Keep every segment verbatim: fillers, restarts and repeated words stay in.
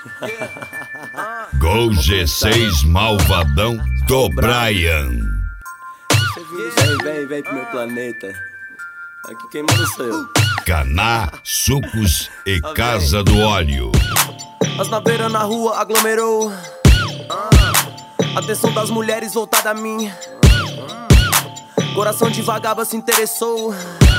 Gol G seis Malvadão do Brian. Vem, vem, vem pro meu planeta. Aqui quem manda sou eu. Caná, sucos e Casa do Óleo. As naveiras na rua aglomerou. Atenção das mulheres voltada a mim. Coração de vagaba se interessou.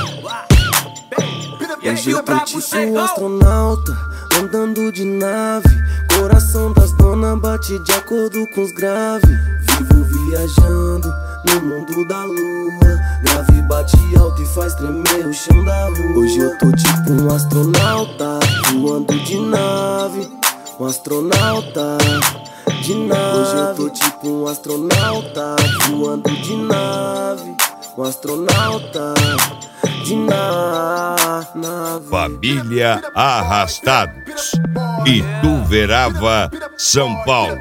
Hoje eu tô tipo um astronauta, andando de nave. Coração das donas bate de acordo com os graves. Vivo viajando no mundo da lua. Grave bate alto e faz tremer o chão da rua. Hoje eu tô tipo um astronauta, voando de nave. Um astronauta de nave. Hoje eu tô tipo um astronauta, voando de nave. Um astronauta de nave. Família Arrastados. Ituverava, São Paulo.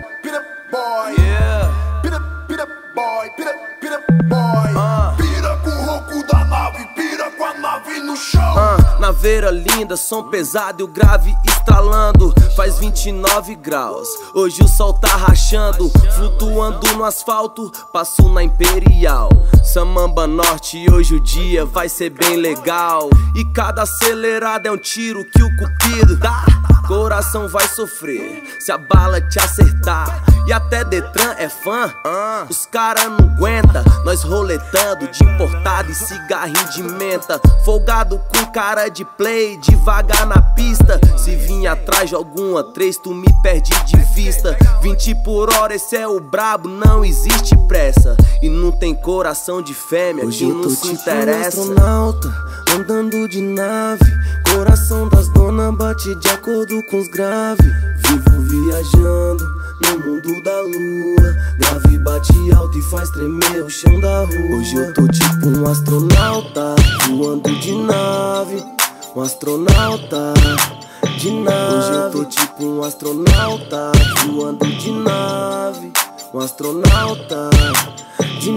Pira com o ronco da nave, pira com a nave no chão. uh, Naveira linda, som pesado e o grave estralando. Faz vinte e nove graus, hoje o sol tá rachando. Flutuando no asfalto, passo na Imperial Samamba Norte, hoje o dia vai ser bem legal. E cada acelerada é um tiro que o cupido dá. Coração vai sofrer se a bala te acertar. E até Detran é fã, uh, os cara não aguenta. Nós roletando de importado e cigarrinho de menta. Folgado com cara de play, devagar na pista. Se vir atrás de alguma três, tu me perde de vista. Vinte por hora, esse é o brabo, não existe pressa. E não tem coração de fêmea que não se interessa. Hoje eu tô tipo um astronauta, andando de nave. Coração das donas bate de acordo com os graves. Vivo viajando no mundo da lua. Grave bate alto e faz tremer o chão da rua. Hoje eu tô tipo um astronauta, voando de nave. Um astronauta de nave. Hoje eu tô tipo um astronauta, voando de nave. Um astronauta de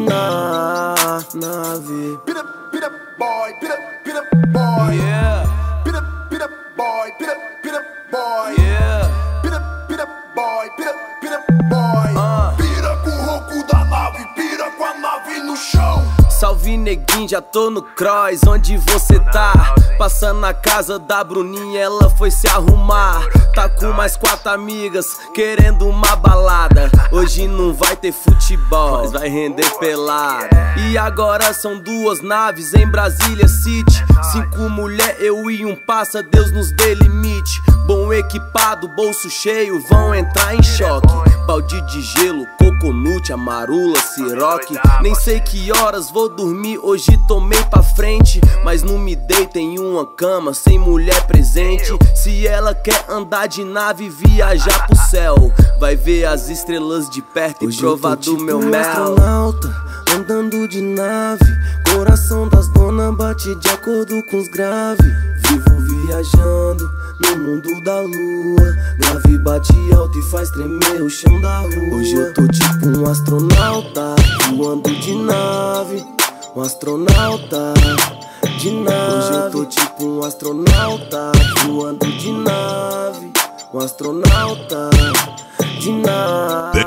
na nave. Pira, pira, boy, pira, pira, boy. Yeah. Pira, pira, boy, pira, pira, boy. Yeah. Pira, pira, boy, pira, pira, boy. Uh. Pira com o ronco da nave, pira com a nave no chão. Salve neguinho, já tô no cross, onde você tá? Passando na casa da Bruninha, ela foi se arrumar. Tá com mais quatro amigas, querendo uma balada. Hoje não vai ter futebol, mas vai render pelada. E agora são duas naves em Brasília City. Cinco mulher, eu e um passa, Deus nos dê limite. Bom equipado, bolso cheio, vão entrar em choque. Balde de gelo, coconut, amarula, siroque. Nem sei que horas vou dormir, hoje tomei pra frente. Mas não me deito em uma cama sem mulher presente. Se ela quer andar de nave, viajar pro céu, vai ver as estrelas de perto e provar do tipo meu um mel. Astronauta, andando de nave. Coração das donas bate de acordo com os graves. Vivo viajando no mundo da lua. Grave bate alto e faz tremer o chão da rua. Hoje eu tô tipo um astronauta, voando de nave. Um astronauta de nave. Hoje eu tô tipo um astronauta, voando de nave. Um astronauta de nave.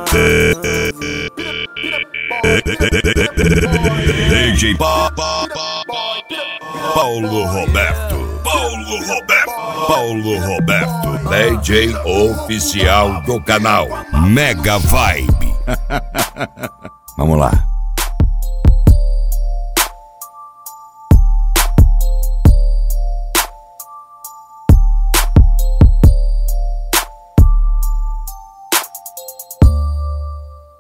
D J Pa, pa, pa, Paulo Roberto, Paulo Roberto, Paulo Roberto, D J oficial do canal Mega Vibe. Vamos lá.